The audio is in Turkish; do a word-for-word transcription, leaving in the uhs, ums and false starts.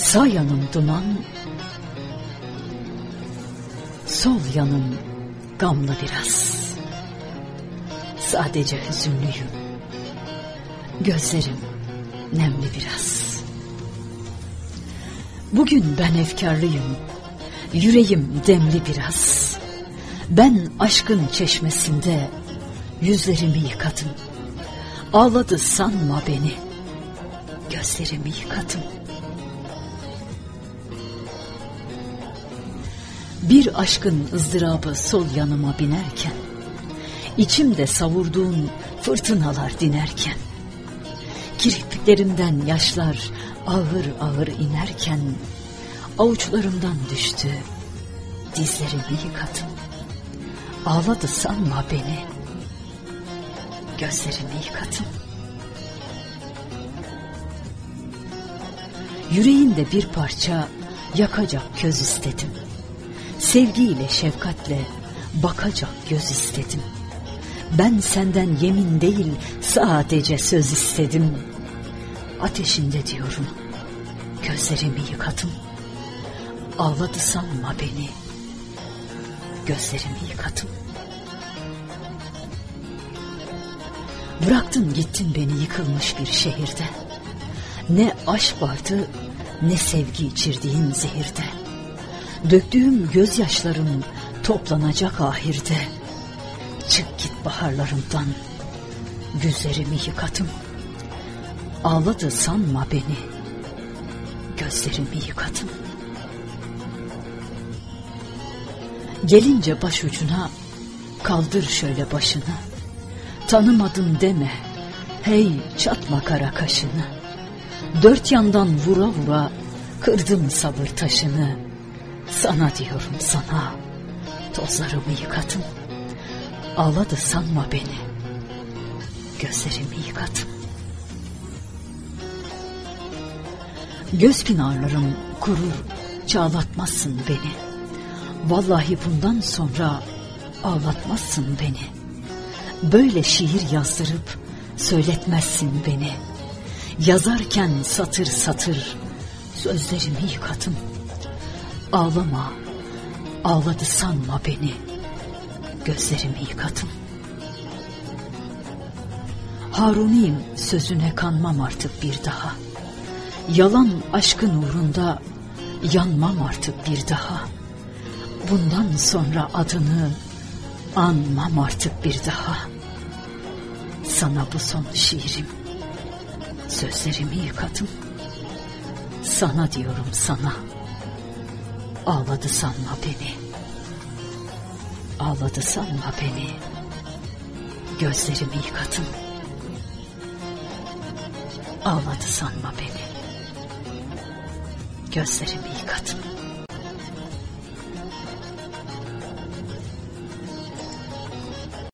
Sağ yanım duman, sol yanım gamlı biraz. Sadece hüzünlüyüm, gözlerim nemli biraz. Bugün ben efkarlıyım, yüreğim demli biraz. Ben aşkın çeşmesinde yüzlerimi yıkadım. Ağladı sanma beni, gözlerimi yıkadım. Bir aşkın ızdırabı sol yanıma binerken, İçimde savurduğun fırtınalar dinerken, kirpiklerimden yaşlar ağır ağır inerken, avuçlarımdan düştü, dizlerimi yıkadım. Ağladı sanma beni, gözlerimi yıkadım. Yüreğinde bir parça yakacak köz istedim. Sevgiyle, şefkatle bakacak göz istedim. Ben senden yemin değil, sadece söz istedim. Ateşinde diyorum, gözlerimi yıkadım. Ağladı sanma beni, gözlerimi yıkadım. Bıraktın gittin beni yıkılmış bir şehirde. Ne aşk vardı, ne sevgi içirdiğin zehirde. Döktüğüm gözyaşlarım toplanacak ahirde. Çık git baharlarımdan, güzlerimi yıkadım. Ağladı sanma beni, gözlerimi yıkadım. Gelince başucuna, kaldır şöyle başını. Tanımadım deme, hey çatma kara kaşını. Dört yandan vura vura, kırdım sabır taşını. Sana diyorum sana, tozlarımı yıkadım. Ağladı sanma beni, gözlerimi yıkadım. Göz pınarlarım kurur, çağlatmazsın beni. Vallahi bundan sonra ağlatmazsın beni. Böyle şiir yazdırıp söyletmezsin beni. Yazarken satır satır sözlerimi yıkadım. Ağlama, ağladı sanma beni, gözlerimi yıkadım. Haruniyim sözüne kanmam artık bir daha. Yalan aşkın uğrunda yanmam artık bir daha. Bundan sonra adını anmam artık bir daha. Sana bu son şiirim, sözlerimi yıkadım. Sana diyorum sana, ağladı sanma beni. Ağladı sanma beni, gözlerimi yıkadım. Ağladı sanma beni, gözlerimi yıkadım.